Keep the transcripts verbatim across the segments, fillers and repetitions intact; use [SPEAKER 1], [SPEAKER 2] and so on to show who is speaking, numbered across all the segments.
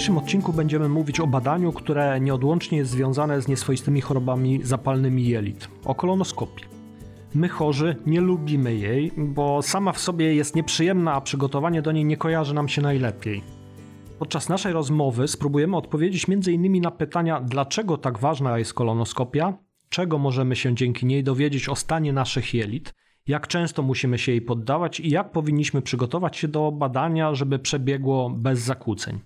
[SPEAKER 1] dzisiejszym odcinku będziemy mówić o badaniu, które nieodłącznie jest związane z nieswoistymi chorobami zapalnymi jelit, o kolonoskopii. My chorzy nie lubimy jej, bo sama w sobie jest nieprzyjemna, a przygotowanie do niej nie kojarzy nam się najlepiej. Podczas naszej rozmowy spróbujemy odpowiedzieć między innymi na pytania, dlaczego tak ważna jest kolonoskopia, czego możemy się dzięki niej dowiedzieć o stanie naszych jelit, jak często musimy się jej poddawać i jak powinniśmy przygotować się do badania, żeby przebiegło bez zakłóceń.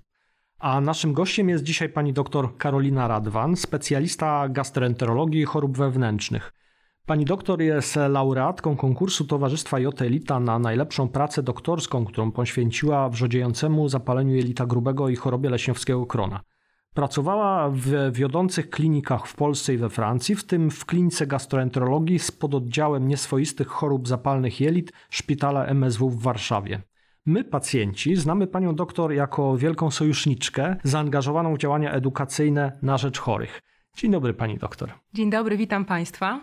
[SPEAKER 1] A naszym gościem jest dzisiaj pani doktor Karolina Radwan, specjalista gastroenterologii i chorób wewnętrznych. Pani doktor jest laureatką konkursu Towarzystwa Jotelita na najlepszą pracę doktorską, którą poświęciła wrzodziejącemu zapaleniu jelita grubego i chorobie leśniowskiego krona. Pracowała w wiodących klinikach w Polsce i we Francji, w tym w klinice gastroenterologii z pododdziałem nieswoistych chorób zapalnych jelit szpitala M S W w Warszawie. My, pacjenci, znamy panią doktor jako wielką sojuszniczkę zaangażowaną w działania edukacyjne na rzecz chorych. Dzień dobry pani doktor.
[SPEAKER 2] Dzień dobry, witam państwa.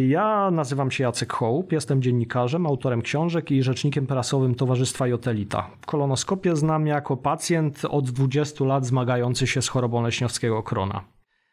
[SPEAKER 1] Ja nazywam się Jacek Hołup, jestem dziennikarzem, autorem książek i rzecznikiem prasowym Towarzystwa Jotelita. Kolonoskopię znam jako pacjent od dwudziestu lat zmagający się z chorobą leśniowskiego krona.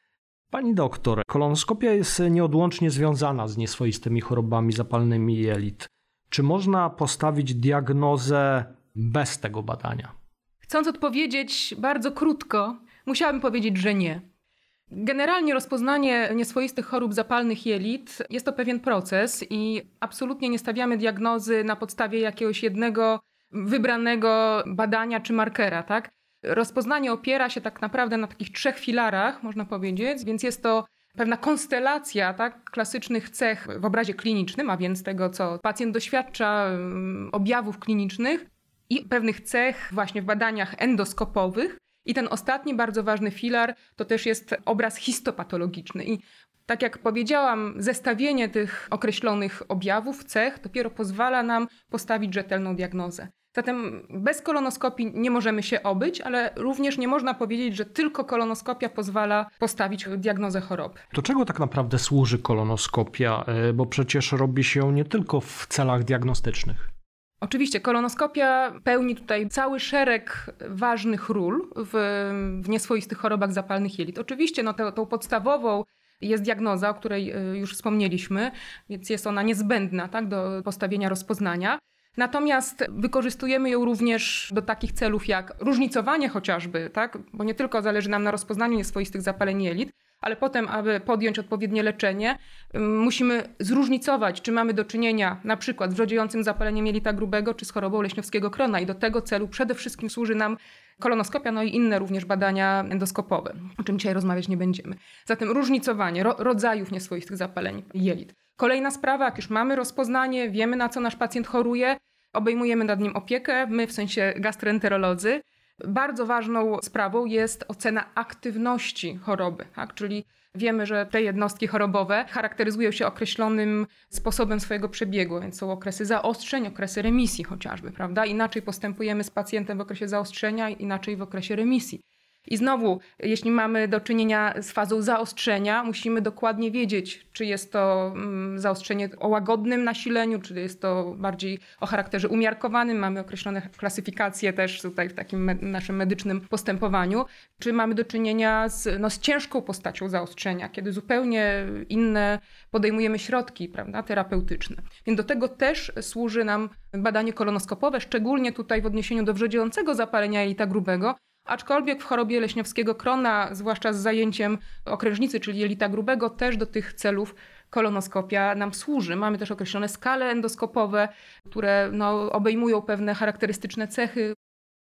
[SPEAKER 1] Pani doktor, kolonoskopia jest nieodłącznie związana z nieswoistymi chorobami zapalnymi jelit. Czy można postawić diagnozę bez tego badania?
[SPEAKER 2] Chcąc odpowiedzieć bardzo krótko, musiałabym powiedzieć, że nie. Generalnie rozpoznanie nieswoistych chorób zapalnych jelit jest to pewien proces i absolutnie nie stawiamy diagnozy na podstawie jakiegoś jednego wybranego badania czy markera, tak? Rozpoznanie opiera się tak naprawdę na takich trzech filarach, można powiedzieć, więc jest to pewna konstelacja, tak, klasycznych cech w obrazie klinicznym, a więc tego, co pacjent doświadcza, objawów klinicznych i pewnych cech właśnie w badaniach endoskopowych. I ten ostatni bardzo ważny filar to też jest obraz histopatologiczny. I tak jak powiedziałam, zestawienie tych określonych objawów, cech dopiero pozwala nam postawić rzetelną diagnozę. Zatem bez kolonoskopii nie możemy się obyć, ale również nie można powiedzieć, że tylko kolonoskopia pozwala postawić diagnozę choroby.
[SPEAKER 1] Do czego tak naprawdę służy kolonoskopia? Bo przecież robi się ją nie tylko w celach diagnostycznych.
[SPEAKER 2] Oczywiście kolonoskopia pełni tutaj cały szereg ważnych ról w, w nieswoistych chorobach zapalnych jelit. Oczywiście no, to, tą podstawową jest diagnoza, o której już wspomnieliśmy, więc jest ona niezbędna, tak, do postawienia rozpoznania. Natomiast wykorzystujemy ją również do takich celów jak różnicowanie chociażby, tak, bo nie tylko zależy nam na rozpoznaniu nieswoistych zapaleń jelit, ale potem, aby podjąć odpowiednie leczenie, musimy zróżnicować, czy mamy do czynienia na przykład z wrzodziejącym zapaleniem jelita grubego, czy z chorobą leśniowskiego krona. I do tego celu przede wszystkim służy nam kolonoskopia, no i inne również badania endoskopowe, o czym dzisiaj rozmawiać nie będziemy. Zatem różnicowanie ro- rodzajów nieswoistych zapaleń jelit. Kolejna sprawa, jak już mamy rozpoznanie, wiemy, na co nasz pacjent choruje, obejmujemy nad nim opiekę, my w sensie gastroenterolodzy. Bardzo ważną sprawą jest ocena aktywności choroby, tak? Czyli wiemy, że te jednostki chorobowe charakteryzują się określonym sposobem swojego przebiegu, więc są okresy zaostrzeń, okresy remisji chociażby, prawda? Inaczej postępujemy z pacjentem w okresie zaostrzenia, inaczej w okresie remisji. I znowu, jeśli mamy do czynienia z fazą zaostrzenia, musimy dokładnie wiedzieć, czy jest to zaostrzenie o łagodnym nasileniu, czy jest to bardziej o charakterze umiarkowanym. Mamy określone klasyfikacje też tutaj w takim me- naszym medycznym postępowaniu. Czy mamy do czynienia z, no, z ciężką postacią zaostrzenia, kiedy zupełnie inne podejmujemy środki, prawda, terapeutyczne. Więc do tego też służy nam badanie kolonoskopowe, szczególnie tutaj w odniesieniu do wrzodziejącego zapalenia jelita grubego, aczkolwiek w chorobie leśniowskiego krona, zwłaszcza z zajęciem okrężnicy, czyli jelita grubego, też do tych celów kolonoskopia nam służy. Mamy też określone skale endoskopowe, które no, obejmują pewne charakterystyczne cechy,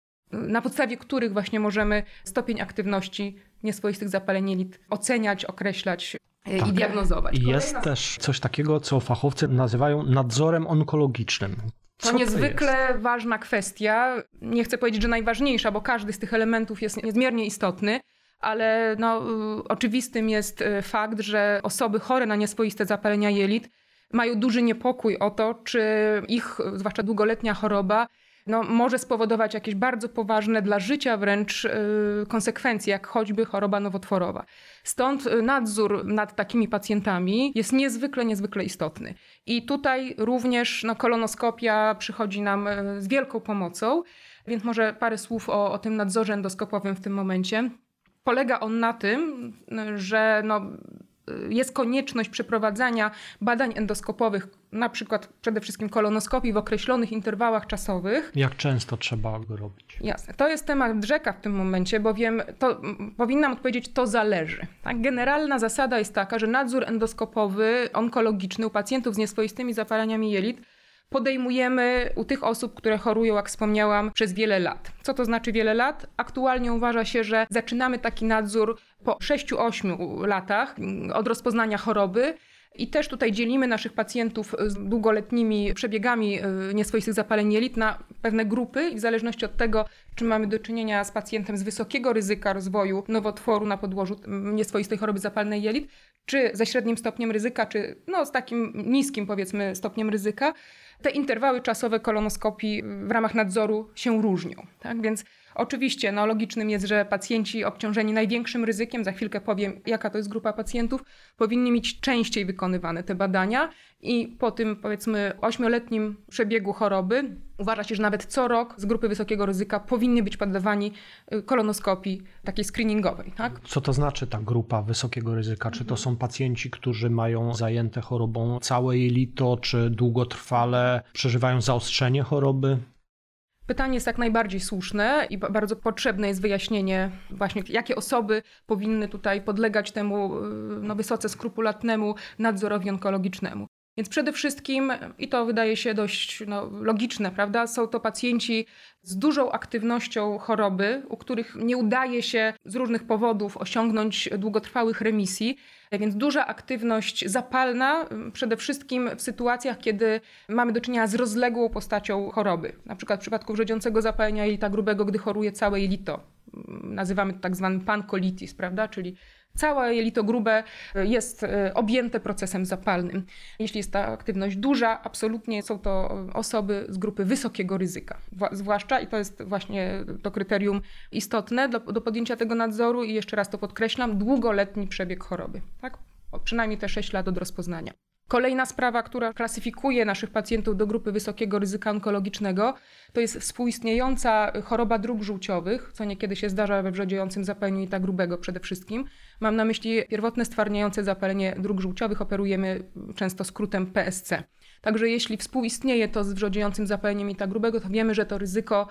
[SPEAKER 2] na podstawie których właśnie możemy stopień aktywności nieswoistych zapaleń jelit oceniać, określać tak. i diagnozować.
[SPEAKER 1] I jest Kolejna... też coś takiego, co fachowcy nazywają nadzorem onkologicznym. Co
[SPEAKER 2] to niezwykle to ważna kwestia. Nie chcę powiedzieć, że najważniejsza, bo każdy z tych elementów jest niezmiernie istotny, ale no, oczywistym jest fakt, że osoby chore na nieswoiste zapalenia jelit mają duży niepokój o to, czy ich, zwłaszcza długoletnia choroba, no, może spowodować jakieś bardzo poważne dla życia wręcz yy, konsekwencje, jak choćby choroba nowotworowa. Stąd nadzór nad takimi pacjentami jest niezwykle, niezwykle istotny. I tutaj również no, kolonoskopia przychodzi nam z wielką pomocą. Więc może parę słów o, o tym nadzorze endoskopowym w tym momencie. Polega on na tym, że no, jest konieczność przeprowadzania badań endoskopowych, na przykład przede wszystkim kolonoskopii w określonych interwałach czasowych.
[SPEAKER 1] Jak często trzeba go robić?
[SPEAKER 2] Jasne. To jest temat rzeka w tym momencie, bowiem to, powinnam odpowiedzieć, to zależy. Tak? Generalna zasada jest taka, że nadzór endoskopowy, onkologiczny u pacjentów z nieswoistymi zapaleniami jelit podejmujemy u tych osób, które chorują, jak wspomniałam, przez wiele lat. Co to znaczy wiele lat? Aktualnie uważa się, że zaczynamy taki nadzór po sześciu ośmiu latach od rozpoznania choroby. I też tutaj dzielimy naszych pacjentów z długoletnimi przebiegami nieswoistych zapaleń jelit na pewne grupy i w zależności od tego, czy mamy do czynienia z pacjentem z wysokiego ryzyka rozwoju nowotworu na podłożu nieswoistej choroby zapalnej jelit, czy ze średnim stopniem ryzyka, czy no, z takim niskim, powiedzmy, stopniem ryzyka, te interwały czasowe kolonoskopii w ramach nadzoru się różnią. Tak? Więc oczywiście no, logicznym jest, że pacjenci obciążeni największym ryzykiem, za chwilkę powiem, jaka to jest grupa pacjentów, powinni mieć częściej wykonywane te badania i po tym, powiedzmy, ośmioletnim przebiegu choroby uważa się, że nawet co rok z grupy wysokiego ryzyka powinni być poddawani kolonoskopii takiej screeningowej. Tak?
[SPEAKER 1] Co to znaczy ta grupa wysokiego ryzyka? Czy to są pacjenci, którzy mają zajęte chorobą całe jelito, czy długotrwale przeżywają zaostrzenie choroby?
[SPEAKER 2] Pytanie jest jak najbardziej słuszne i bardzo potrzebne jest wyjaśnienie właśnie, jakie osoby powinny tutaj podlegać temu no, wysoce skrupulatnemu nadzorowi onkologicznemu. Więc przede wszystkim, i to wydaje się dość no, logiczne, prawda, są to pacjenci z dużą aktywnością choroby, u których nie udaje się z różnych powodów osiągnąć długotrwałych remisji. Więc duża aktywność zapalna przede wszystkim w sytuacjach, kiedy mamy do czynienia z rozległą postacią choroby. Na przykład w przypadku wrzodziącego zapalenia jelita grubego, gdy choruje całe jelito. Nazywamy to tak zwany pankolitis, prawda, czyli całe jelito grube jest objęte procesem zapalnym. Jeśli jest ta aktywność duża, absolutnie są to osoby z grupy wysokiego ryzyka. Zwłaszcza, i to jest właśnie to kryterium istotne do, do podjęcia tego nadzoru i jeszcze raz to podkreślam, długoletni przebieg choroby. Tak? O przynajmniej te sześć lat od rozpoznania. Kolejna sprawa, która klasyfikuje naszych pacjentów do grupy wysokiego ryzyka onkologicznego, to jest współistniejąca choroba dróg żółciowych, co niekiedy się zdarza we wrzodziejącym zapaleniu jelita grubego przede wszystkim. Mam na myśli pierwotne stwardniające zapalenie dróg żółciowych, operujemy często skrótem P S C. Także jeśli współistnieje to z wrzodziejącym zapaleniem jelita grubego, to wiemy, że to ryzyko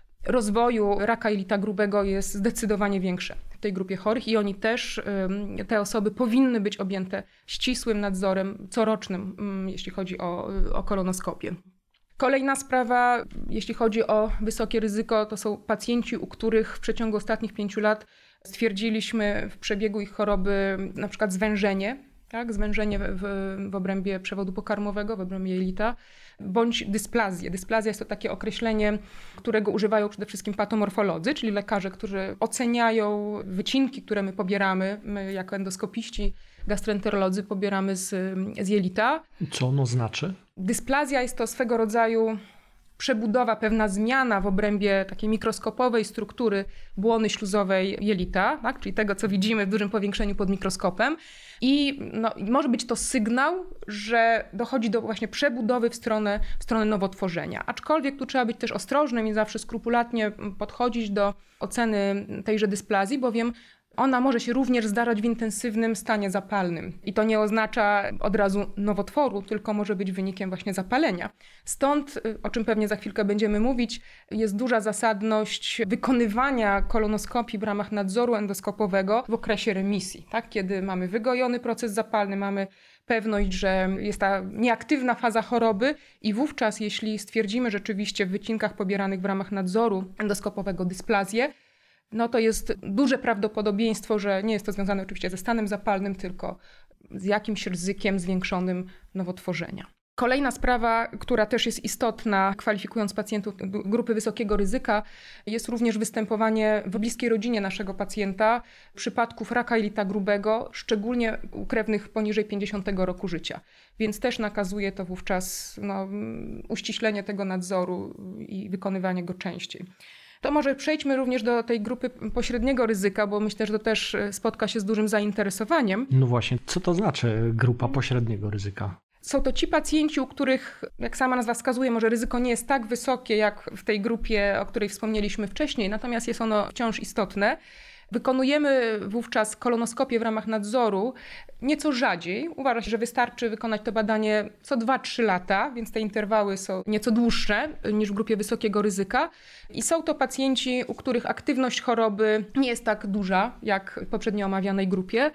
[SPEAKER 2] rozwoju raka jelita grubego jest zdecydowanie większe w tej grupie chorych i oni też, te osoby powinny być objęte ścisłym nadzorem corocznym, jeśli chodzi o, o kolonoskopię. Kolejna sprawa, jeśli chodzi o wysokie ryzyko, to są pacjenci, u których w przeciągu ostatnich pięciu lat stwierdziliśmy w przebiegu ich choroby na przykład zwężenie, tak, zwężenie w, w obrębie przewodu pokarmowego, w obrębie jelita, bądź dysplazję. Dysplazja jest to takie określenie, którego używają przede wszystkim patomorfolodzy, czyli lekarze, którzy oceniają wycinki, które my pobieramy, my jako endoskopiści, gastroenterolodzy pobieramy z, z jelita.
[SPEAKER 1] Co ono znaczy?
[SPEAKER 2] Dysplazja jest to swego rodzaju przebudowa, pewna zmiana w obrębie takiej mikroskopowej struktury błony śluzowej jelita, tak? Czyli tego, co widzimy w dużym powiększeniu pod mikroskopem. I no, może być to sygnał, że dochodzi do właśnie przebudowy w stronę, w stronę nowotworzenia. Aczkolwiek tu trzeba być też ostrożnym i zawsze skrupulatnie podchodzić do oceny tejże dysplazji, bowiem ona może się również zdarzać w intensywnym stanie zapalnym. I to nie oznacza od razu nowotworu, tylko może być wynikiem właśnie zapalenia. Stąd, o czym pewnie za chwilkę będziemy mówić, jest duża zasadność wykonywania kolonoskopii w ramach nadzoru endoskopowego w okresie remisji. Tak? Kiedy mamy wygojony proces zapalny, mamy pewność, że jest ta nieaktywna faza choroby i wówczas, jeśli stwierdzimy rzeczywiście w wycinkach pobieranych w ramach nadzoru endoskopowego dysplazję, no to jest duże prawdopodobieństwo, że nie jest to związane oczywiście ze stanem zapalnym, tylko z jakimś ryzykiem zwiększonym nowotworzenia. Kolejna sprawa, która też jest istotna, kwalifikując pacjentów do grupy wysokiego ryzyka, jest również występowanie w bliskiej rodzinie naszego pacjenta przypadków raka jelita grubego, szczególnie u krewnych poniżej pięćdziesiątego roku życia. Więc też nakazuje to wówczas no, uściślenie tego nadzoru i wykonywanie go częściej. To może przejdźmy również do tej grupy pośredniego ryzyka, bo myślę, że to też spotka się z dużym zainteresowaniem.
[SPEAKER 1] No właśnie, co to znaczy grupa pośredniego ryzyka?
[SPEAKER 2] Są to ci pacjenci, u których, jak sama nazwa wskazuje, może ryzyko nie jest tak wysokie jak w tej grupie, o której wspomnieliśmy wcześniej, natomiast jest ono wciąż istotne. Wykonujemy wówczas kolonoskopię w ramach nadzoru nieco rzadziej. Uważa się, że wystarczy wykonać to badanie co dwa trzy lata, więc te interwały są nieco dłuższe niż w grupie wysokiego ryzyka. I są to pacjenci, u których aktywność choroby nie jest tak duża jak w poprzednio omawianej grupie.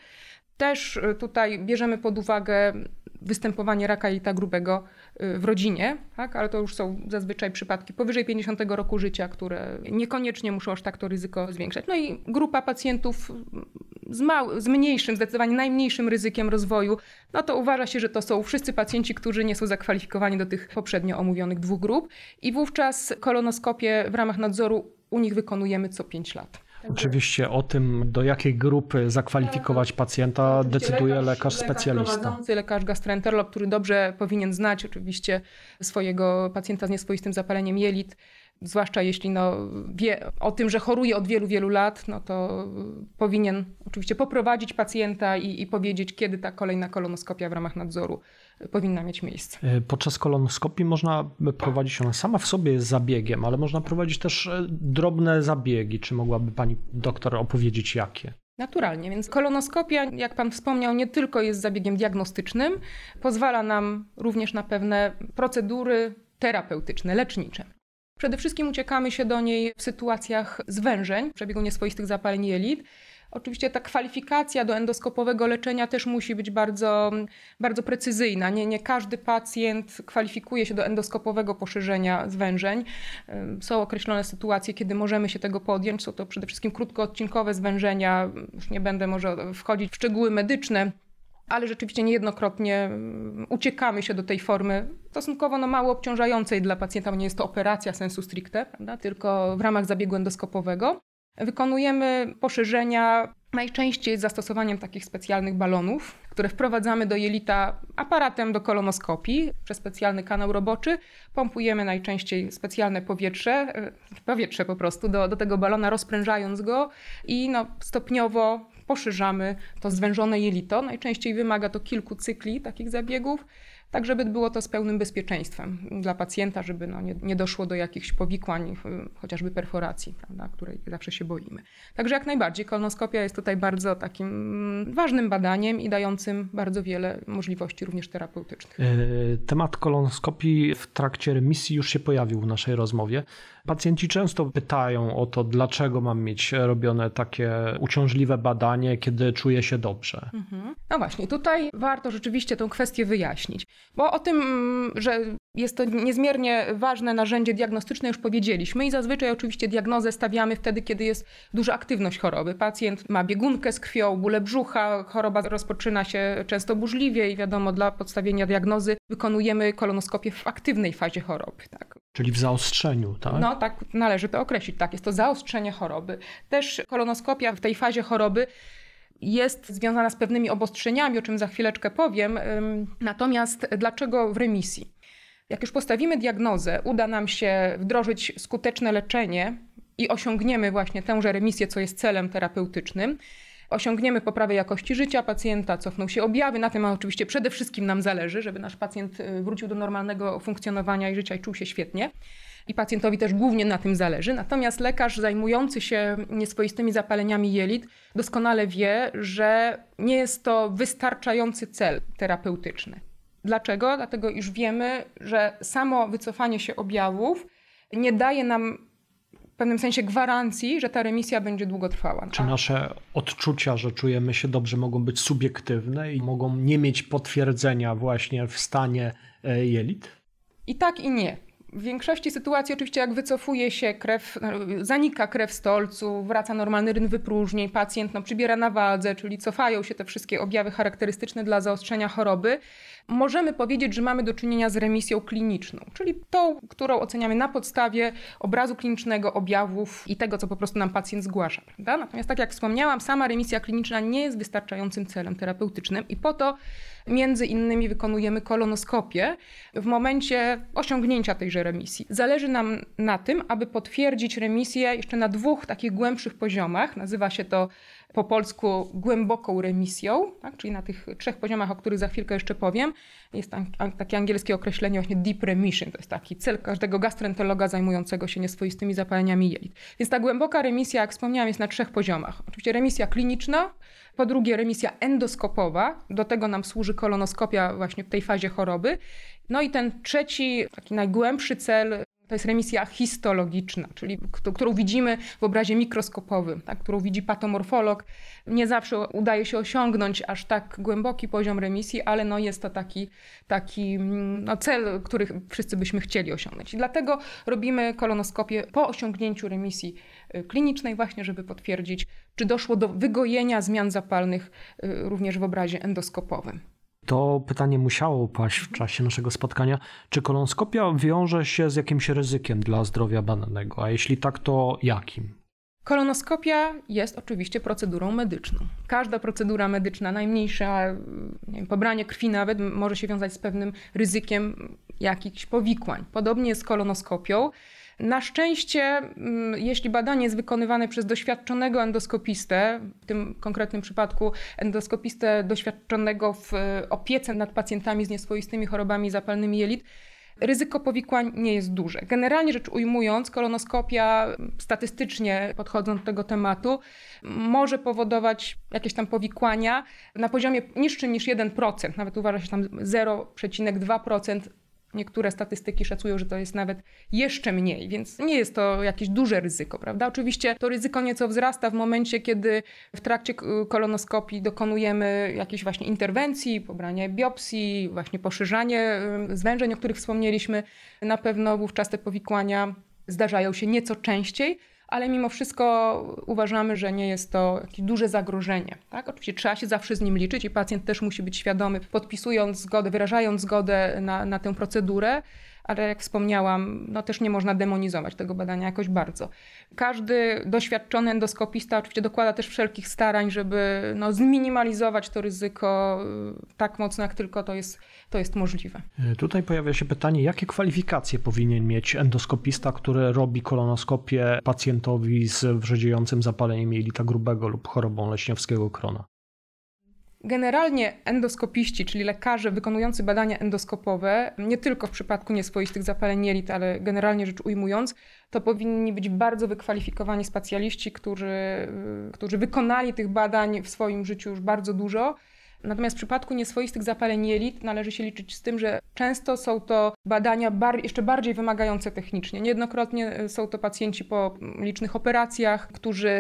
[SPEAKER 2] Też tutaj bierzemy pod uwagę występowanie raka jelita grubego w rodzinie, tak? Ale to już są zazwyczaj przypadki powyżej pięćdziesiątego roku życia, które niekoniecznie muszą aż tak to ryzyko zwiększać. No i grupa pacjentów z, mał- z mniejszym, zdecydowanie najmniejszym ryzykiem rozwoju, no to uważa się, że to są wszyscy pacjenci, którzy nie są zakwalifikowani do tych poprzednio omówionych dwóch grup i wówczas kolonoskopię w ramach nadzoru u nich wykonujemy co pięć lat.
[SPEAKER 1] Oczywiście o tym, do jakiej grupy zakwalifikować pacjenta, decyduje lekarz, lekarz specjalista.
[SPEAKER 2] Lekarz prowadzący, lekarz gastroenterolog, który dobrze powinien znać oczywiście swojego pacjenta z nieswoistym zapaleniem jelit, zwłaszcza jeśli no, wie o tym, że choruje od wielu, wielu lat, no to powinien oczywiście poprowadzić pacjenta i, i powiedzieć, kiedy ta kolejna kolonoskopia w ramach nadzoru powinna mieć miejsce.
[SPEAKER 1] Podczas kolonoskopii można prowadzić, ona sama w sobie jest zabiegiem, ale można prowadzić też drobne zabiegi. Czy mogłaby pani doktor opowiedzieć jakie?
[SPEAKER 2] Naturalnie, więc kolonoskopia, jak pan wspomniał, nie tylko jest zabiegiem diagnostycznym, pozwala nam również na pewne procedury terapeutyczne, lecznicze. Przede wszystkim uciekamy się do niej w sytuacjach zwężeń, w przebiegu nieswoistych zapaleń jelit. Oczywiście ta kwalifikacja do endoskopowego leczenia też musi być bardzo, bardzo precyzyjna. Nie, nie każdy pacjent kwalifikuje się do endoskopowego poszerzenia zwężeń. Są określone sytuacje, kiedy możemy się tego podjąć. Są to przede wszystkim krótkoodcinkowe zwężenia. Już nie będę może wchodzić w szczegóły medyczne, ale rzeczywiście niejednokrotnie uciekamy się do tej formy stosunkowo no, mało obciążającej dla pacjenta, bo nie jest to operacja sensu stricte, prawda? Tylko w ramach zabiegu endoskopowego. Wykonujemy poszerzenia najczęściej z zastosowaniem takich specjalnych balonów, które wprowadzamy do jelita aparatem do kolonoskopii przez specjalny kanał roboczy. Pompujemy najczęściej specjalne powietrze, powietrze po prostu do, do tego balona, rozprężając go i no, stopniowo poszerzamy to zwężone jelito. Najczęściej wymaga to kilku cykli takich zabiegów, tak żeby było to z pełnym bezpieczeństwem dla pacjenta, żeby no nie, nie doszło do jakichś powikłań, chociażby perforacji, prawda, której zawsze się boimy. Także jak najbardziej kolonoskopia jest tutaj bardzo takim ważnym badaniem i dającym bardzo wiele możliwości również terapeutycznych.
[SPEAKER 1] Temat kolonoskopii w trakcie remisji już się pojawił w naszej rozmowie. Pacjenci często pytają o to, dlaczego mam mieć robione takie uciążliwe badanie, kiedy czuję się dobrze.
[SPEAKER 2] Mhm. No właśnie, tutaj warto rzeczywiście tę kwestię wyjaśnić, bo o tym, że jest to niezmiernie ważne narzędzie diagnostyczne już powiedzieliśmy i zazwyczaj oczywiście diagnozę stawiamy wtedy, kiedy jest duża aktywność choroby. Pacjent ma biegunkę z krwią, bóle brzucha, choroba rozpoczyna się często burzliwie i wiadomo, dla podstawienia diagnozy wykonujemy kolonoskopię w aktywnej fazie choroby. Tak.
[SPEAKER 1] Czyli w zaostrzeniu, tak?
[SPEAKER 2] No tak, należy to określić, tak, jest to zaostrzenie choroby. Też kolonoskopia w tej fazie choroby jest związana z pewnymi obostrzeniami, o czym za chwileczkę powiem. Natomiast dlaczego w remisji? Jak już postawimy diagnozę, uda nam się wdrożyć skuteczne leczenie i osiągniemy właśnie tęże remisję, co jest celem terapeutycznym, osiągniemy poprawę jakości życia pacjenta, cofną się objawy. Na tym oczywiście przede wszystkim nam zależy, żeby nasz pacjent wrócił do normalnego funkcjonowania i życia i czuł się świetnie. I pacjentowi też głównie na tym zależy. Natomiast lekarz zajmujący się nieswoistymi zapaleniami jelit doskonale wie, że nie jest to wystarczający cel terapeutyczny. Dlaczego? Dlatego, iż wiemy, że samo wycofanie się objawów nie daje nam w pewnym sensie gwarancji, że ta remisja będzie długotrwała.
[SPEAKER 1] Czy nasze odczucia, że czujemy się dobrze, mogą być subiektywne i mogą nie mieć potwierdzenia właśnie w stanie jelit?
[SPEAKER 2] I tak, i nie. W większości sytuacji oczywiście jak wycofuje się krew, zanika krew w stolcu, wraca normalny ryn wypróżnień, pacjent no, przybiera na wadze, czyli cofają się te wszystkie objawy charakterystyczne dla zaostrzenia choroby, możemy powiedzieć, że mamy do czynienia z remisją kliniczną, czyli tą, którą oceniamy na podstawie obrazu klinicznego, objawów i tego, co po prostu nam pacjent zgłasza. Prawda? Natomiast tak jak wspomniałam, sama remisja kliniczna nie jest wystarczającym celem terapeutycznym i po to między innymi wykonujemy kolonoskopię w momencie osiągnięcia tejże remisji. Zależy nam na tym, aby potwierdzić remisję jeszcze na dwóch takich głębszych poziomach. Nazywa się to po polsku głęboką remisją, tak? Czyli na tych trzech poziomach, o których za chwilkę jeszcze powiem. Jest tam takie angielskie określenie właśnie deep remission, to jest taki cel każdego gastroenterologa zajmującego się nieswoistymi zapaleniami jelit. Więc ta głęboka remisja, jak wspomniałam, jest na trzech poziomach. Oczywiście remisja kliniczna, po drugie remisja endoskopowa, do tego nam służy kolonoskopia właśnie w tej fazie choroby. No i ten trzeci, taki najgłębszy cel, to jest remisja histologiczna, czyli którą widzimy w obrazie mikroskopowym, tak, którą widzi patomorfolog. Nie zawsze udaje się osiągnąć aż tak głęboki poziom remisji, ale no jest to taki, taki no cel, który wszyscy byśmy chcieli osiągnąć. I dlatego robimy kolonoskopię po osiągnięciu remisji klinicznej właśnie, żeby potwierdzić, czy doszło do wygojenia zmian zapalnych również w obrazie endoskopowym.
[SPEAKER 1] To pytanie musiało paść w czasie naszego spotkania. Czy kolonoskopia wiąże się z jakimś ryzykiem dla zdrowia badanego? A jeśli tak, to jakim?
[SPEAKER 2] Kolonoskopia jest oczywiście procedurą medyczną. Każda procedura medyczna, najmniejsza, nie wiem, pobranie krwi nawet, może się wiązać z pewnym ryzykiem jakichś powikłań. Podobnie jest z kolonoskopią. Na szczęście, jeśli badanie jest wykonywane przez doświadczonego endoskopistę, w tym konkretnym przypadku endoskopistę doświadczonego w opiece nad pacjentami z nieswoistymi chorobami zapalnymi jelit, ryzyko powikłań nie jest duże. Generalnie rzecz ujmując, kolonoskopia, statystycznie podchodząc do tego tematu, może powodować jakieś tam powikłania na poziomie niższym niż jeden procent, nawet uważa się tam zero przecinek dwa procent. Niektóre statystyki szacują, że to jest nawet jeszcze mniej, więc nie jest to jakieś duże ryzyko, prawda? Oczywiście to ryzyko nieco wzrasta w momencie, kiedy w trakcie kolonoskopii dokonujemy jakiejś właśnie interwencji, pobrania biopsji, właśnie poszerzanie zwężeń, o których wspomnieliśmy. Na pewno wówczas te powikłania zdarzają się nieco częściej, ale mimo wszystko uważamy, że nie jest to jakieś duże zagrożenie. Tak? Oczywiście trzeba się zawsze z nim liczyć i pacjent też musi być świadomy, podpisując zgodę, wyrażając zgodę na, na tę procedurę, ale jak wspomniałam, no też nie można demonizować tego badania jakoś bardzo. Każdy doświadczony endoskopista oczywiście dokłada też wszelkich starań, żeby no, zminimalizować to ryzyko tak mocno, jak tylko to jest, to jest możliwe.
[SPEAKER 1] Tutaj pojawia się pytanie, jakie kwalifikacje powinien mieć endoskopista, który robi kolonoskopię pacjentowi z wrzedziejącym zapaleniem jelita grubego lub chorobą leśniowskiego krona?
[SPEAKER 2] Generalnie endoskopiści, czyli lekarze wykonujący badania endoskopowe, nie tylko w przypadku nieswoistych zapaleń jelit, ale generalnie rzecz ujmując, to powinni być bardzo wykwalifikowani specjaliści, którzy, którzy wykonali tych badań w swoim życiu już bardzo dużo. Natomiast w przypadku nieswoistych zapaleń jelit należy się liczyć z tym, że często są to badania bar- jeszcze bardziej wymagające technicznie. Niejednokrotnie są to pacjenci po licznych operacjach, którzy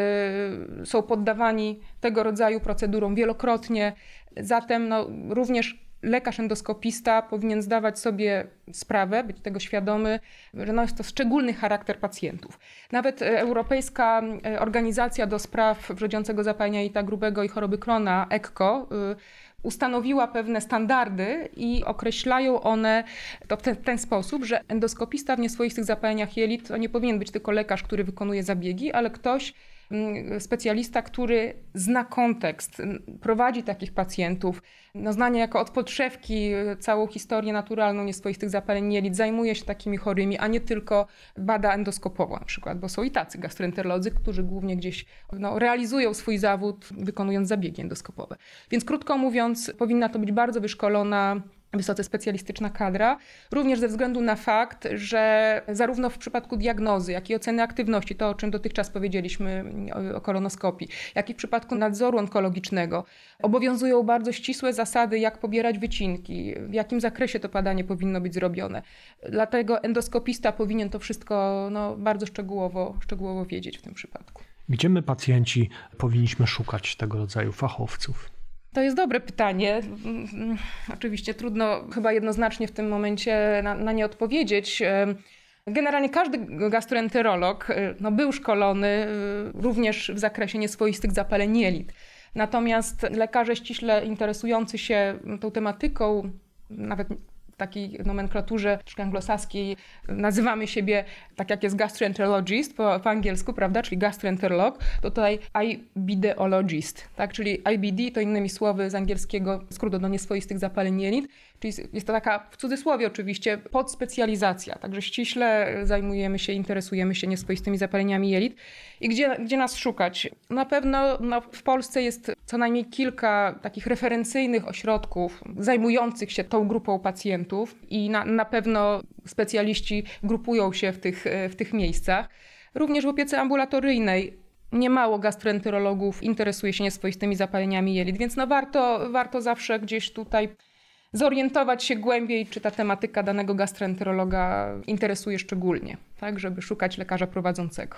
[SPEAKER 2] są poddawani tego rodzaju procedurom wielokrotnie. Zatem no, również lekarz endoskopista powinien zdawać sobie sprawę, być tego świadomy, że no jest to szczególny charakter pacjentów. Nawet Europejska Organizacja do Spraw Wrzodziącego Zapalenia Jelita Grubego i Choroby Krona, E C K O, ustanowiła pewne standardy i określają one to w ten, ten sposób, że endoskopista w nieswoistych zapaleniach jelit to nie powinien być tylko lekarz, który wykonuje zabiegi, ale ktoś, specjalista, który zna kontekst, prowadzi takich pacjentów, no znanie jako od podszewki całą historię naturalną nieswoistych zapaleń jelit, zajmuje się takimi chorymi, a nie tylko bada endoskopowo na przykład, bo są i tacy gastroenterolodzy, którzy głównie gdzieś no, realizują swój zawód wykonując zabiegi endoskopowe. Więc krótko mówiąc, powinna to być bardzo wyszkolona, wysoce specjalistyczna kadra, również ze względu na fakt, że zarówno w przypadku diagnozy, jak i oceny aktywności, to o czym dotychczas powiedzieliśmy o kolonoskopii, jak i w przypadku nadzoru onkologicznego, obowiązują bardzo ścisłe zasady, jak pobierać wycinki, w jakim zakresie to badanie powinno być zrobione. Dlatego endoskopista powinien to wszystko no, bardzo szczegółowo, szczegółowo wiedzieć w tym przypadku.
[SPEAKER 1] Gdzie my, pacjenci, powinniśmy szukać tego rodzaju fachowców?
[SPEAKER 2] To jest dobre pytanie. Oczywiście trudno chyba jednoznacznie w tym momencie na, na nie odpowiedzieć. Generalnie każdy gastroenterolog no, był szkolony również w zakresie nieswoistych zapaleń jelit. Natomiast lekarze ściśle interesujący się tą tematyką, nawet takiej nomenklaturze troszkę anglosaskiej nazywamy siebie tak jak jest gastroenterologist po, po angielsku, prawda, czyli gastroenterolog, to tutaj IBDologist, tak, czyli I B D to innymi słowy z angielskiego skrót do nieswoistych zapaleń jelit, czyli jest to taka w cudzysłowie oczywiście podspecjalizacja, także ściśle zajmujemy się, interesujemy się nieswoistymi zapaleniami jelit. I gdzie, gdzie nas szukać? Na pewno no, w Polsce jest co najmniej kilka takich referencyjnych ośrodków zajmujących się tą grupą pacjentów i na, na pewno specjaliści grupują się w tych, w tych miejscach. Również w opiece ambulatoryjnej niemało gastroenterologów interesuje się nieswoistymi zapaleniami jelit, więc no warto, warto zawsze gdzieś tutaj zorientować się głębiej, czy ta tematyka danego gastroenterologa interesuje szczególnie, tak, żeby szukać lekarza prowadzącego.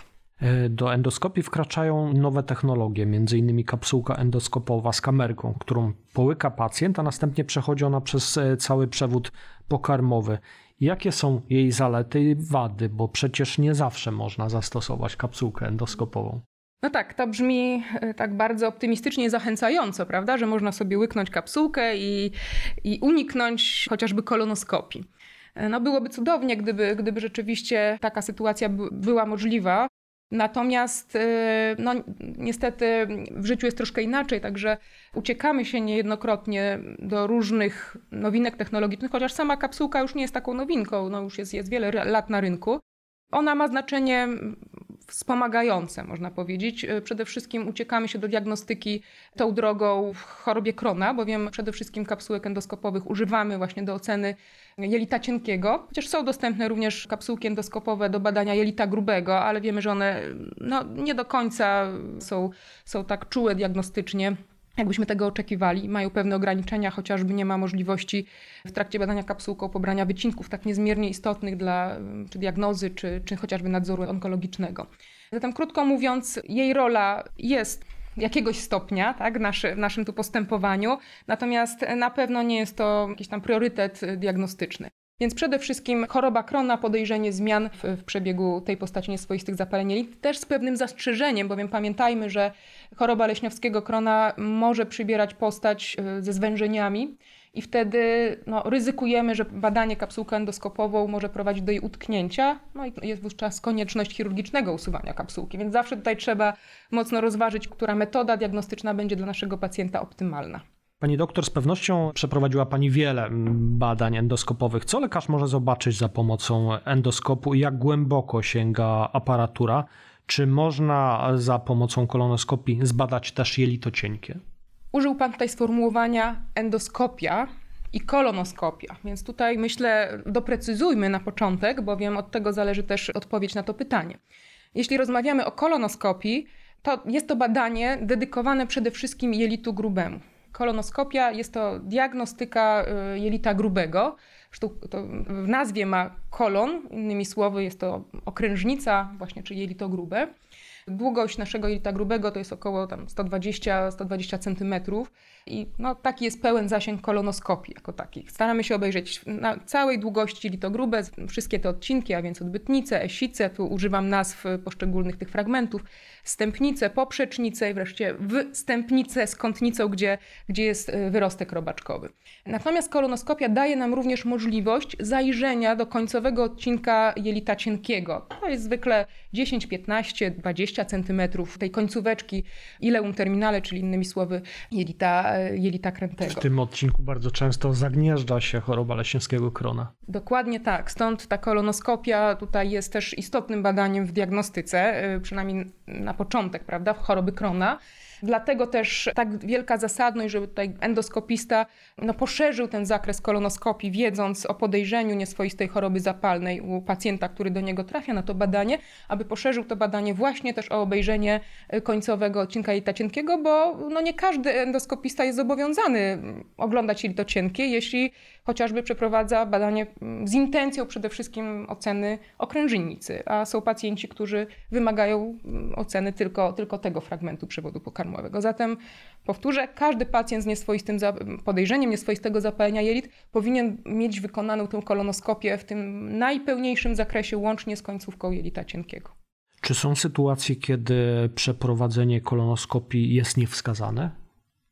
[SPEAKER 1] Do endoskopii wkraczają nowe technologie, między innymi kapsułka endoskopowa z kamerką, którą połyka pacjent, a następnie przechodzi ona przez cały przewód pokarmowy. Jakie są jej zalety i wady, bo przecież nie zawsze można zastosować kapsułkę endoskopową?
[SPEAKER 2] No tak, to brzmi tak bardzo optymistycznie zachęcająco, prawda, że można sobie łyknąć kapsułkę i, i uniknąć chociażby kolonoskopii. No byłoby cudownie, gdyby, gdyby rzeczywiście taka sytuacja by, była możliwa. Natomiast no, niestety w życiu jest troszkę inaczej, także uciekamy się niejednokrotnie do różnych nowinek technologicznych, chociaż sama kapsułka już nie jest taką nowinką, no już jest, jest wiele lat na rynku. Ona ma znaczenie wspomagające, można powiedzieć. Przede wszystkim uciekamy się do diagnostyki tą drogą w chorobie Crohna, bowiem przede wszystkim kapsułek endoskopowych używamy właśnie do oceny jelita cienkiego, chociaż są dostępne również kapsułki endoskopowe do badania jelita grubego, ale wiemy, że one no, nie do końca są, są tak czułe diagnostycznie, jakbyśmy tego oczekiwali. Mają pewne ograniczenia, chociażby nie ma możliwości w trakcie badania kapsułką pobrania wycinków tak niezmiernie istotnych dla czy diagnozy, czy, czy chociażby nadzoru onkologicznego. Zatem krótko mówiąc, jej rola jest jakiegoś stopnia, tak, w, naszy, w naszym tu postępowaniu, natomiast na pewno nie jest to jakiś tam priorytet diagnostyczny. Więc przede wszystkim choroba Crohna, podejrzenie zmian w, w przebiegu tej postaci nieswoistych zapaleń jelit, też z pewnym zastrzeżeniem, bowiem pamiętajmy, że choroba leśniowskiego Crohna może przybierać postać ze zwężeniami i wtedy no, ryzykujemy, że badanie kapsułką endoskopową może prowadzić do jej utknięcia, no i jest wówczas konieczność chirurgicznego usuwania kapsułki, więc zawsze tutaj trzeba mocno rozważyć, która metoda diagnostyczna będzie dla naszego pacjenta optymalna.
[SPEAKER 1] Pani doktor, z pewnością przeprowadziła Pani wiele badań endoskopowych. Co lekarz może zobaczyć za pomocą endoskopu i jak głęboko sięga aparatura? Czy można za pomocą kolonoskopii zbadać też jelito cienkie?
[SPEAKER 2] Użył Pan tutaj sformułowania endoskopia i kolonoskopia, więc tutaj myślę doprecyzujmy na początek, bowiem od tego zależy też odpowiedź na to pytanie. Jeśli rozmawiamy o kolonoskopii, to jest to badanie dedykowane przede wszystkim jelitu grubemu. Kolonoskopia jest to diagnostyka jelita grubego. Zresztą to w nazwie ma kolon, innymi słowy jest to okrężnica, właśnie, czy jelito grube. Długość naszego jelita grubego to jest około tam sto dwadzieścia do stu dwudziestu centymetrów i no, taki jest pełen zasięg kolonoskopii jako takich. Staramy się obejrzeć na całej długości jelito grube, wszystkie te odcinki, a więc odbytnice, esice, tu używam nazw poszczególnych tych fragmentów, stępnice, poprzecznice i wreszcie wstępnice z kątnicą, gdzie, gdzie jest wyrostek robaczkowy. Natomiast kolonoskopia daje nam również możliwość zajrzenia do końcowego odcinka jelita cienkiego. To jest zwykle dziesięć, piętnaście, dwadzieścia centymetrów tej końcóweczki ileum terminale, czyli innymi słowy jelita, jelita krętego.
[SPEAKER 1] W tym odcinku bardzo często zagnieżdża się choroba leśniowskiego Crohna.
[SPEAKER 2] Dokładnie tak, stąd ta kolonoskopia tutaj jest też istotnym badaniem w diagnostyce, przynajmniej na początek, prawda, w choroby Crohna. Dlatego też tak wielka zasadność, żeby tutaj endoskopista no, poszerzył ten zakres kolonoskopii, wiedząc o podejrzeniu nieswoistej choroby zapalnej u pacjenta, który do niego trafia na to badanie, aby poszerzył to badanie właśnie też o obejrzenie końcowego odcinka jelita cienkiego, bo no, nie każdy endoskopista jest zobowiązany oglądać jelito cienkie, jeśli chociażby przeprowadza badanie z intencją przede wszystkim oceny okrężnicy, a są pacjenci, którzy wymagają oceny tylko, tylko tego fragmentu przewodu pokarmowego. Zatem powtórzę, każdy pacjent z nieswoistym podejrzeniem nieswoistego zapalenia jelit powinien mieć wykonaną tę kolonoskopię w tym najpełniejszym zakresie, łącznie z końcówką jelita cienkiego.
[SPEAKER 1] Czy są sytuacje, kiedy przeprowadzenie kolonoskopii jest niewskazane?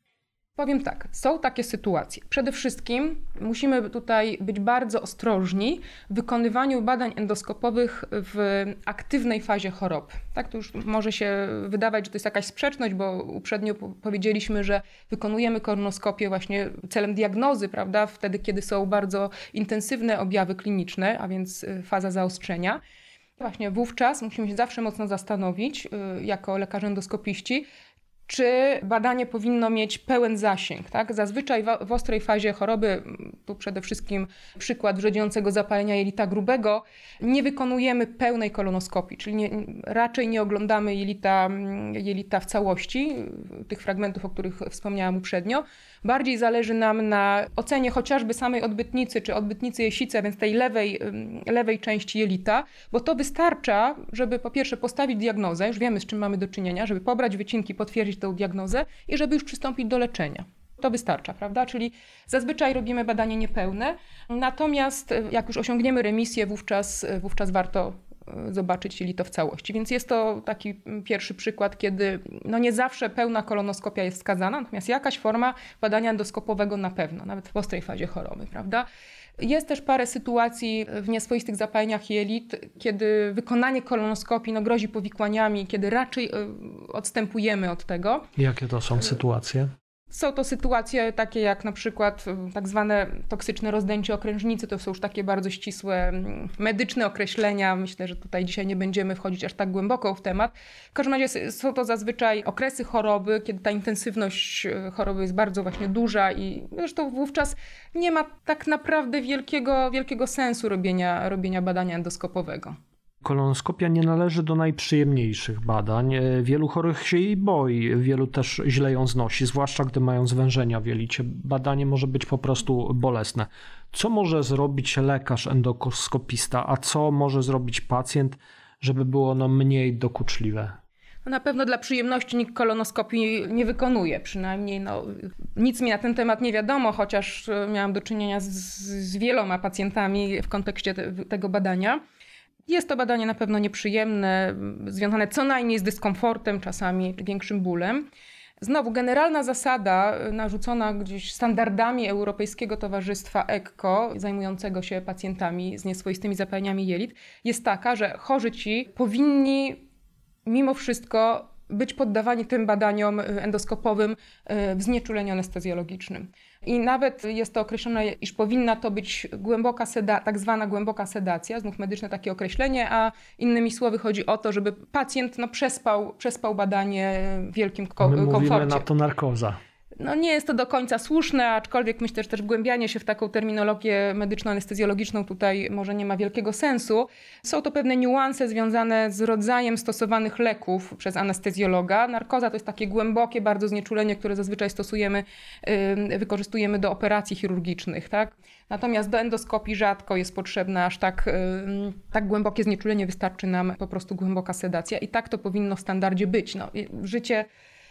[SPEAKER 2] Powiem tak, są takie sytuacje. Przede wszystkim musimy tutaj być bardzo ostrożni w wykonywaniu badań endoskopowych w aktywnej fazie choroby. Tak, to już może się wydawać, że to jest jakaś sprzeczność, bo uprzednio powiedzieliśmy, że wykonujemy kolonoskopię właśnie celem diagnozy, prawda, wtedy, kiedy są bardzo intensywne objawy kliniczne, a więc faza zaostrzenia. Właśnie wówczas musimy się zawsze mocno zastanowić, jako lekarze endoskopiści, czy badanie powinno mieć pełen zasięg. Tak? Zazwyczaj w, w ostrej fazie choroby, tu przede wszystkim przykład wrzodziejącego zapalenia jelita grubego, nie wykonujemy pełnej kolonoskopii, czyli nie, raczej nie oglądamy jelita, jelita w całości, tych fragmentów, o których wspomniałam uprzednio. Bardziej zależy nam na ocenie chociażby samej odbytnicy czy odbytnicy jesicy, a więc tej lewej, lewej części jelita, bo to wystarcza, żeby po pierwsze postawić diagnozę, już wiemy, z czym mamy do czynienia, żeby pobrać wycinki, potwierdzić tę diagnozę i żeby już przystąpić do leczenia. To wystarcza, prawda? Czyli zazwyczaj robimy badanie niepełne, natomiast jak już osiągniemy remisję, wówczas, wówczas warto zobaczyć jelito w całości. Więc jest to taki pierwszy przykład, kiedy no nie zawsze pełna kolonoskopia jest wskazana, natomiast jakaś forma badania endoskopowego na pewno, nawet w ostrej fazie choroby, prawda? Jest też parę sytuacji w nieswoistych zapaleniach jelit, kiedy wykonanie kolonoskopii no, grozi powikłaniami, kiedy raczej odstępujemy od tego.
[SPEAKER 1] Jakie to są sytuacje?
[SPEAKER 2] Są to sytuacje takie jak na przykład tak zwane toksyczne rozdęcie okrężnicy, to są już takie bardzo ścisłe medyczne określenia. Myślę, że tutaj dzisiaj nie będziemy wchodzić aż tak głęboko w temat. W każdym razie są to zazwyczaj okresy choroby, kiedy ta intensywność choroby jest bardzo właśnie duża i zresztą wówczas nie ma tak naprawdę wielkiego, wielkiego sensu robienia, robienia badania endoskopowego.
[SPEAKER 1] Kolonoskopia nie należy do najprzyjemniejszych badań. Wielu chorych się jej boi, wielu też źle ją znosi, zwłaszcza gdy mają zwężenia w jelicie. Badanie może być po prostu bolesne. Co może zrobić lekarz endoskopista, a co może zrobić pacjent, żeby było ono mniej dokuczliwe?
[SPEAKER 2] Na pewno dla przyjemności nikt kolonoskopii nie wykonuje, przynajmniej no, nic mi na ten temat nie wiadomo, chociaż miałam do czynienia z, z wieloma pacjentami w kontekście te, tego badania. Jest to badanie na pewno nieprzyjemne, związane co najmniej z dyskomfortem, czasami większym bólem. Znowu, generalna zasada narzucona gdzieś standardami Europejskiego Towarzystwa E C K O, zajmującego się pacjentami z nieswoistymi zapaleniami jelit, jest taka, że chorzy ci powinni mimo wszystko być poddawani tym badaniom endoskopowym w znieczuleniu anestezjologicznym. I nawet jest to określone, iż powinna to być głęboka seda, tak zwana głęboka sedacja, znów medyczne takie określenie, a innymi słowy chodzi o to, żeby pacjent no, przespał, przespał badanie w wielkim ko-
[SPEAKER 1] My
[SPEAKER 2] komforcie.
[SPEAKER 1] mówimy na to narkoza.
[SPEAKER 2] No nie jest to do końca słuszne, aczkolwiek myślę, że też wgłębianie się w taką terminologię medyczno-anestezjologiczną tutaj może nie ma wielkiego sensu. Są to pewne niuanse związane z rodzajem stosowanych leków przez anestezjologa. Narkoza to jest takie głębokie bardzo znieczulenie, które zazwyczaj stosujemy, yy, wykorzystujemy do operacji chirurgicznych, tak? Natomiast do endoskopii rzadko jest potrzebne aż tak, yy, tak głębokie znieczulenie, wystarczy nam po prostu głęboka sedacja i tak to powinno w standardzie być. No, życie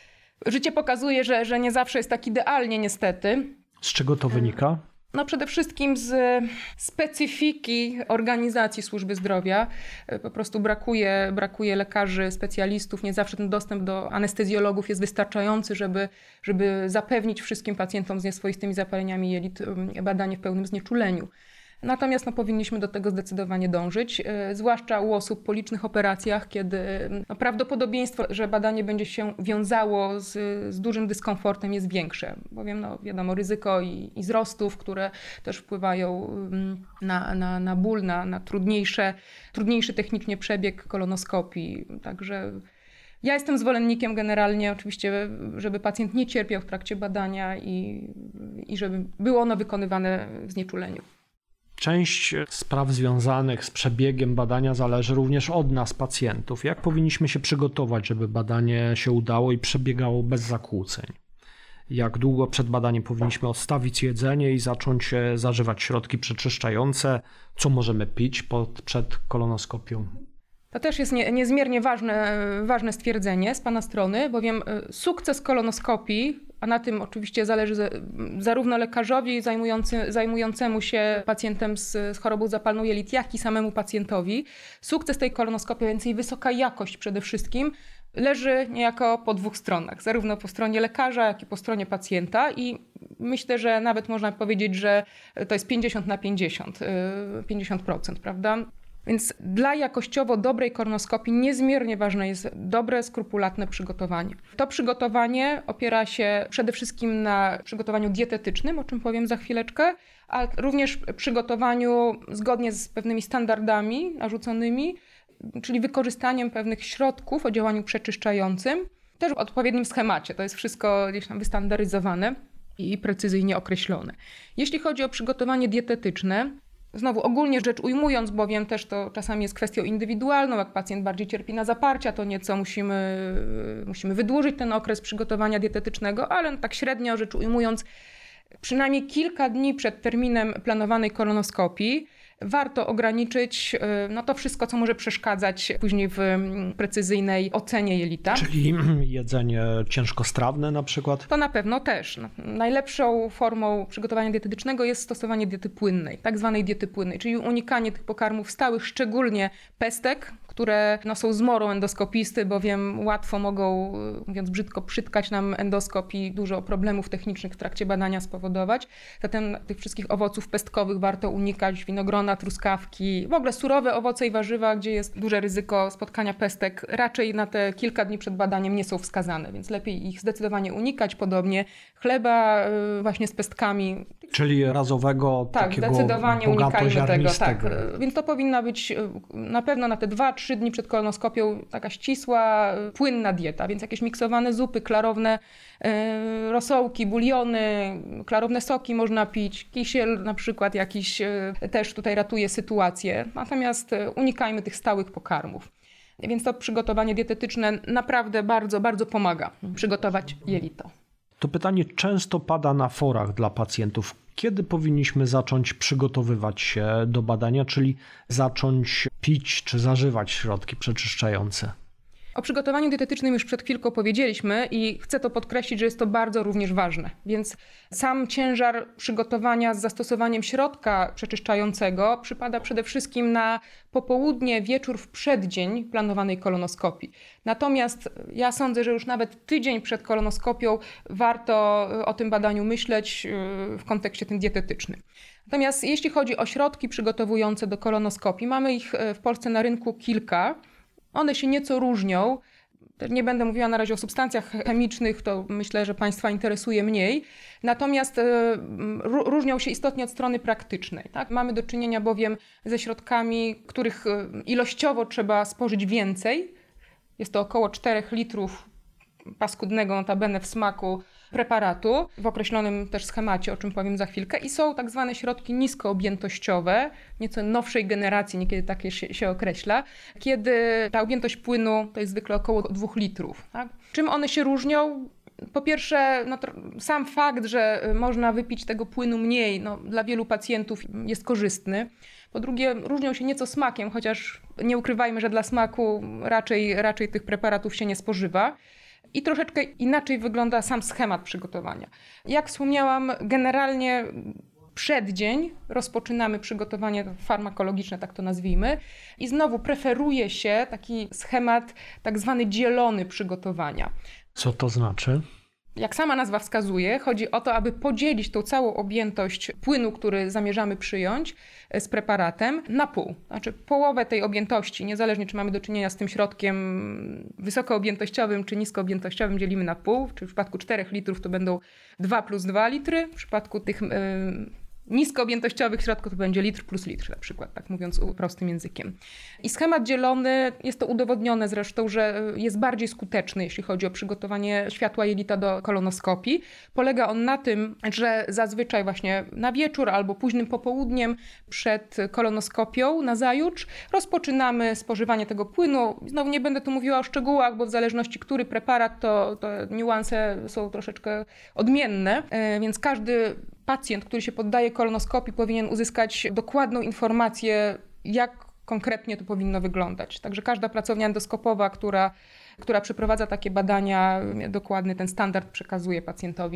[SPEAKER 2] Życie pokazuje, że, że nie zawsze jest tak idealnie niestety.
[SPEAKER 1] Z czego to wynika?
[SPEAKER 2] No przede wszystkim z specyfiki organizacji służby zdrowia. Po prostu brakuje, brakuje lekarzy, specjalistów. Nie zawsze ten dostęp do anestezjologów jest wystarczający, żeby, żeby zapewnić wszystkim pacjentom z nieswoistymi zapaleniami jelit badanie w pełnym znieczuleniu. Natomiast no, powinniśmy do tego zdecydowanie dążyć, yy, zwłaszcza u osób po licznych operacjach, kiedy no, prawdopodobieństwo, że badanie będzie się wiązało z, z dużym dyskomfortem jest większe. Bowiem no, wiadomo, ryzyko i, i wzrostów, które też wpływają yy, na, na, na ból, na, na trudniejsze, trudniejszy technicznie przebieg kolonoskopii. Także ja jestem zwolennikiem generalnie oczywiście, żeby pacjent nie cierpiał w trakcie badania i, i żeby było ono wykonywane w znieczuleniu.
[SPEAKER 1] Część spraw związanych z przebiegiem badania zależy również od nas, pacjentów. Jak powinniśmy się przygotować, żeby badanie się udało i przebiegało bez zakłóceń? Jak długo przed badaniem powinniśmy odstawić jedzenie i zacząć zażywać środki przeczyszczające? Co możemy pić pod, przed kolonoskopią?
[SPEAKER 2] To też jest nie, niezmiernie ważne, ważne stwierdzenie z Pana strony, bowiem sukces kolonoskopii, a na tym oczywiście zależy zarówno lekarzowi zajmujący, zajmującemu się pacjentem z, z chorobą zapalną jelit, jak i samemu pacjentowi. Sukces tej kolonoskopii, a więc jej wysoka jakość przede wszystkim, leży niejako po dwóch stronach, zarówno po stronie lekarza, jak i po stronie pacjenta i myślę, że nawet można powiedzieć, że to jest pięćdziesiąt na pięćdziesiąt, pięćdziesiąt procent, prawda? Więc dla jakościowo dobrej kolonoskopii niezmiernie ważne jest dobre, skrupulatne przygotowanie. To przygotowanie opiera się przede wszystkim na przygotowaniu dietetycznym, o czym powiem za chwileczkę, a również przygotowaniu zgodnie z pewnymi standardami narzuconymi, czyli wykorzystaniem pewnych środków o działaniu przeczyszczającym, też w odpowiednim schemacie. To jest wszystko gdzieś tam wystandaryzowane i precyzyjnie określone. Jeśli chodzi o przygotowanie dietetyczne, znowu ogólnie rzecz ujmując, bowiem też to czasami jest kwestią indywidualną, jak pacjent bardziej cierpi na zaparcia, to nieco musimy, musimy wydłużyć ten okres przygotowania dietetycznego, ale no tak średnio rzecz ujmując, przynajmniej kilka dni przed terminem planowanej kolonoskopii warto ograniczyć no, to wszystko, co może przeszkadzać później w precyzyjnej ocenie jelita.
[SPEAKER 1] Czyli jedzenie ciężkostrawne na przykład?
[SPEAKER 2] To na pewno też. No, najlepszą formą przygotowania dietetycznego jest stosowanie diety płynnej, tak zwanej diety płynnej, czyli unikanie tych pokarmów stałych, szczególnie pestek, które no, są zmorą endoskopisty, bowiem łatwo mogą, mówiąc brzydko, przytkać nam endoskop i dużo problemów technicznych w trakcie badania spowodować. Zatem tych wszystkich owoców pestkowych warto unikać, winogrona, truskawki, w ogóle surowe owoce i warzywa, gdzie jest duże ryzyko spotkania pestek, raczej na te kilka dni przed badaniem nie są wskazane, więc lepiej ich zdecydowanie unikać. Podobnie chleba właśnie z pestkami.
[SPEAKER 1] Czyli razowego,
[SPEAKER 2] tak,
[SPEAKER 1] takiego
[SPEAKER 2] zdecydowanie unikajmy tego. Tak.
[SPEAKER 1] Więc
[SPEAKER 2] to powinna być na pewno na te dwa trzy dni przed kolonoskopią taka ścisła, płynna dieta, więc jakieś miksowane zupy, klarowne yy, rosołki, buliony, klarowne soki można pić, kisiel na przykład jakiś yy, też tutaj ratuje sytuację, natomiast yy, unikajmy tych stałych pokarmów. Więc to przygotowanie dietetyczne naprawdę bardzo, bardzo pomaga przygotować jelito.
[SPEAKER 1] To pytanie często pada na forach dla pacjentów. Kiedy powinniśmy zacząć przygotowywać się do badania, czyli zacząć pić czy zażywać środki przeczyszczające?
[SPEAKER 2] O przygotowaniu dietetycznym już przed chwilką powiedzieliśmy i chcę to podkreślić, że jest to bardzo również ważne. Więc sam ciężar przygotowania z zastosowaniem środka przeczyszczającego przypada przede wszystkim na popołudnie, wieczór w przeddzień planowanej kolonoskopii. Natomiast ja sądzę, że już nawet tydzień przed kolonoskopią warto o tym badaniu myśleć w kontekście tym dietetycznym. Natomiast jeśli chodzi o środki przygotowujące do kolonoskopii, mamy ich w Polsce na rynku kilka. One się nieco różnią. Nie będę mówiła na razie o substancjach chemicznych, to myślę, że Państwa interesuje mniej. Natomiast y, różnią się istotnie od strony praktycznej. Tak? Mamy do czynienia bowiem ze środkami, których ilościowo trzeba spożyć więcej. Jest to około czterech litrów paskudnego notabene w smaku preparatu w określonym też schemacie, o czym powiem za chwilkę. I są tak zwane środki niskoobjętościowe, nieco nowszej generacji, niekiedy takie się, się określa, kiedy ta objętość płynu to jest zwykle około dwóch litrów. Tak? Czym one się różnią? Po pierwsze, no sam fakt, że można wypić tego płynu mniej, no, dla wielu pacjentów jest korzystny. Po drugie, różnią się nieco smakiem, chociaż nie ukrywajmy, że dla smaku raczej, raczej tych preparatów się nie spożywa. I troszeczkę inaczej wygląda sam schemat przygotowania. Jak wspomniałam, generalnie przeddzień rozpoczynamy przygotowanie farmakologiczne, tak to nazwijmy. I znowu preferuje się taki schemat tak zwany dzielony przygotowania.
[SPEAKER 1] Co to znaczy?
[SPEAKER 2] Jak sama nazwa wskazuje, chodzi o to, aby podzielić tą całą objętość płynu, który zamierzamy przyjąć z preparatem, na pół. Znaczy połowę tej objętości, niezależnie czy mamy do czynienia z tym środkiem wysokoobjętościowym czy niskoobjętościowym, dzielimy na pół. Czyli w przypadku czterech litrów to będą dwa plus dwa litry. W przypadku tych yy, niskoobjętościowych środków to będzie litr plus litr, na przykład, tak mówiąc prostym językiem. I schemat dzielony, jest to udowodnione zresztą, że jest bardziej skuteczny, jeśli chodzi o przygotowanie światła jelita do kolonoskopii. Polega on na tym, że zazwyczaj właśnie na wieczór albo późnym popołudniem przed kolonoskopią nazajutrz rozpoczynamy spożywanie tego płynu. Znowu nie będę tu mówiła o szczegółach, bo w zależności który preparat, to, to niuanse są troszeczkę odmienne, więc każdy pacjent, który się poddaje kolonoskopii, powinien uzyskać dokładną informację, jak konkretnie to powinno wyglądać. Także każda pracownia endoskopowa, która, która przeprowadza takie badania, dokładny ten standard przekazuje pacjentowi.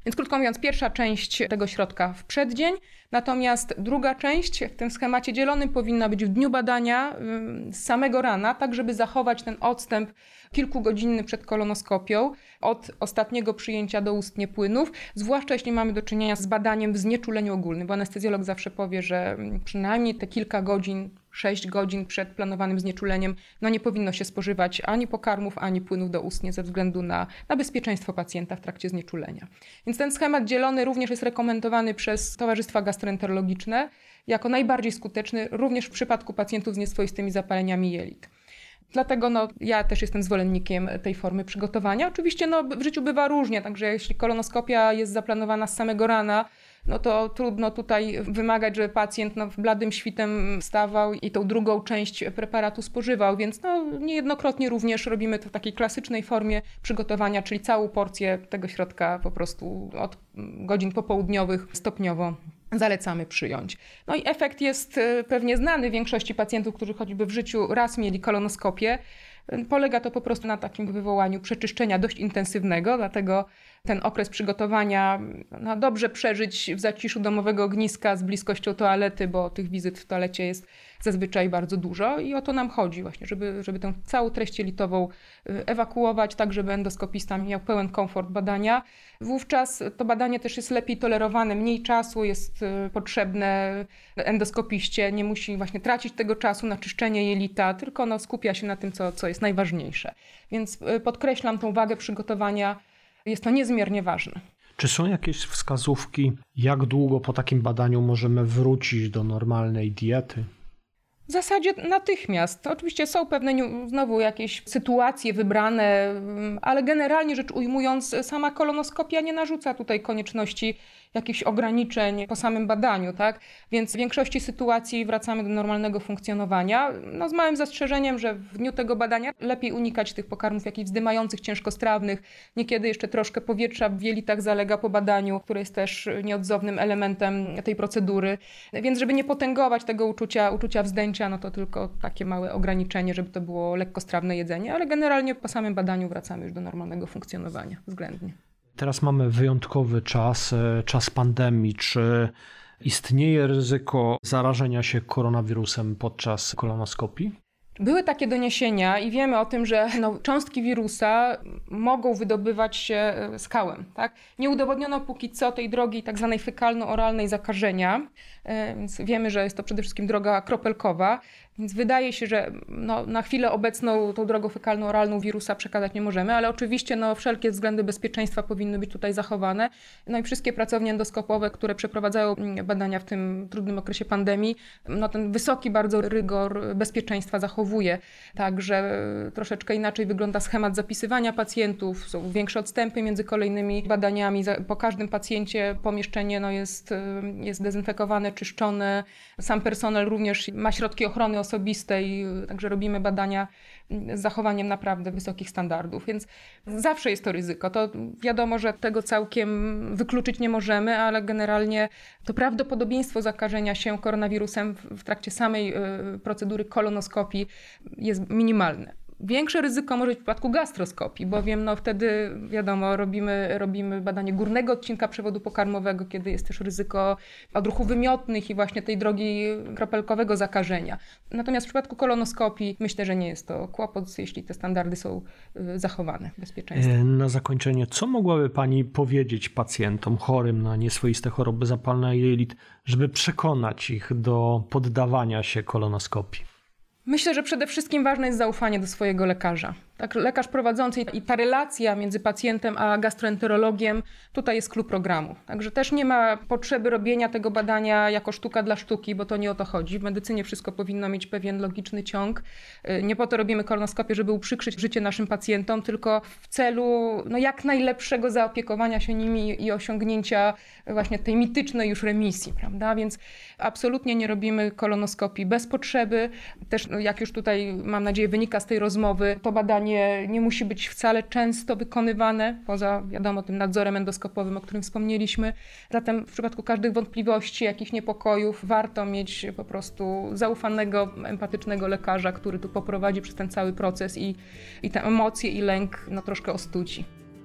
[SPEAKER 2] Więc krótko mówiąc, pierwsza część tego środka w przeddzień, natomiast druga część w tym schemacie dzielonym powinna być w dniu badania z samego rana, tak żeby zachować ten odstęp kilkugodzinny przed kolonoskopią od ostatniego przyjęcia doustnie płynów, zwłaszcza jeśli mamy do czynienia z badaniem w znieczuleniu ogólnym, bo anestezjolog zawsze powie, że przynajmniej te kilka godzin, sześć godzin przed planowanym znieczuleniem no nie powinno się spożywać ani pokarmów, ani płynów doustnie ze względu na, na bezpieczeństwo pacjenta w trakcie znieczulenia. Więc ten schemat dzielony również jest rekomendowany przez towarzystwa gastroenterologiczne jako najbardziej skuteczny również w przypadku pacjentów z nieswoistymi zapaleniami jelit. Dlatego no, ja też jestem zwolennikiem tej formy przygotowania. Oczywiście no, w życiu bywa różnie, także jeśli kolonoskopia jest zaplanowana z samego rana, no to trudno tutaj wymagać, żeby pacjent no, bladym świtem wstawał i tą drugą część preparatu spożywał, więc no, niejednokrotnie również robimy to w takiej klasycznej formie przygotowania, czyli całą porcję tego środka po prostu od godzin popołudniowych stopniowo zalecamy przyjąć. No i efekt jest pewnie znany większości pacjentów, którzy choćby w życiu raz mieli kolonoskopię. Polega to po prostu na takim wywołaniu przeczyszczenia dość intensywnego, dlatego ten okres przygotowania no, dobrze przeżyć w zaciszu domowego ogniska z bliskością toalety, bo tych wizyt w toalecie jest zazwyczaj bardzo dużo i o to nam chodzi właśnie, żeby, żeby tę całą treść jelitową ewakuować, tak żeby endoskopista miał pełen komfort badania. Wówczas to badanie też jest lepiej tolerowane, mniej czasu jest potrzebne endoskopiście, nie musi właśnie tracić tego czasu na czyszczenie jelita, tylko no, skupia się na tym, co, co jest najważniejsze. Więc podkreślam tą wagę przygotowania, jest to niezmiernie ważne.
[SPEAKER 1] Czy są jakieś wskazówki, jak długo po takim badaniu możemy wrócić do normalnej diety?
[SPEAKER 2] W zasadzie natychmiast. Oczywiście są pewne znowu jakieś sytuacje wybrane, ale generalnie rzecz ujmując, sama kolonoskopia nie narzuca tutaj konieczności jakichś ograniczeń po samym badaniu, tak? Więc w większości sytuacji wracamy do normalnego funkcjonowania. No z małym zastrzeżeniem, że w dniu tego badania lepiej unikać tych pokarmów jakichś wzdymających, ciężkostrawnych. Niekiedy jeszcze troszkę powietrza w jelitach zalega po badaniu, które jest też nieodzownym elementem tej procedury. Więc żeby nie potęgować tego uczucia, uczucia wzdęcia, no to tylko takie małe ograniczenie, żeby to było lekkostrawne jedzenie, ale generalnie po samym badaniu wracamy już do normalnego funkcjonowania względnie.
[SPEAKER 1] Teraz mamy wyjątkowy czas, czas pandemii. Czy istnieje ryzyko zarażenia się koronawirusem podczas kolonoskopii?
[SPEAKER 2] Były takie doniesienia i wiemy o tym, że no, cząstki wirusa mogą wydobywać się skałem. Tak? Nie udowodniono póki co tej drogi tak zwanej fekalno-oralnej zakażenia, więc wiemy, że jest to przede wszystkim droga kropelkowa, więc wydaje się, że no, na chwilę obecną tą drogą fekalno-oralną wirusa przekazać nie możemy, ale oczywiście no, wszelkie względy bezpieczeństwa powinny być tutaj zachowane. No i wszystkie pracownie endoskopowe, które przeprowadzają badania w tym trudnym okresie pandemii, no, ten wysoki bardzo rygor bezpieczeństwa zachowuje. Także troszeczkę inaczej wygląda schemat zapisywania pacjentów, są większe odstępy między kolejnymi badaniami. Po każdym pacjencie pomieszczenie no, jest, jest dezynfekowane, czyszczone. Sam personel również ma środki ochrony osobistej, także robimy badania z zachowaniem naprawdę wysokich standardów, więc zawsze jest to ryzyko. To wiadomo, że tego całkiem wykluczyć nie możemy, ale generalnie to prawdopodobieństwo zakażenia się koronawirusem w trakcie samej procedury kolonoskopii jest minimalne. Większe ryzyko może być w przypadku gastroskopii, bowiem no wtedy wiadomo, robimy, robimy badanie górnego odcinka przewodu pokarmowego, kiedy jest też ryzyko odruchów wymiotnych i właśnie tej drogi kropelkowego zakażenia. Natomiast w przypadku kolonoskopii myślę, że nie jest to kłopot, jeśli te standardy są zachowane, bezpieczeństwo.
[SPEAKER 1] Na zakończenie, co mogłaby Pani powiedzieć pacjentom chorym na nieswoiste choroby zapalne jelit, żeby przekonać ich do poddawania się kolonoskopii?
[SPEAKER 2] Myślę, że przede wszystkim ważne jest zaufanie do swojego lekarza. Tak, lekarz prowadzący i ta relacja między pacjentem a gastroenterologiem tutaj jest clou programu. Także też nie ma potrzeby robienia tego badania jako sztuka dla sztuki, bo to nie o to chodzi. W medycynie wszystko powinno mieć pewien logiczny ciąg. Nie po to robimy kolonoskopię, żeby uprzykrzyć życie naszym pacjentom, tylko w celu no, jak najlepszego zaopiekowania się nimi i osiągnięcia właśnie tej mitycznej już remisji, prawda? Więc absolutnie nie robimy kolonoskopii bez potrzeby. Też no, jak już tutaj mam nadzieję wynika z tej rozmowy, to badanie Nie, nie musi być wcale często wykonywane, poza wiadomo tym nadzorem endoskopowym, o którym wspomnieliśmy. Zatem w przypadku każdych wątpliwości, jakichś niepokojów warto mieć po prostu zaufanego, empatycznego lekarza, który tu poprowadzi przez ten cały proces i, i te emocje i lęk no, troszkę ostudzi.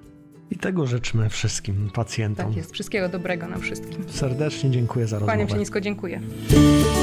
[SPEAKER 1] I tego życzmy wszystkim pacjentom.
[SPEAKER 2] Tak jest. Wszystkiego dobrego nam wszystkim.
[SPEAKER 1] Serdecznie dziękuję za rozmowę.
[SPEAKER 2] Kłaniam się nisko, dziękuję.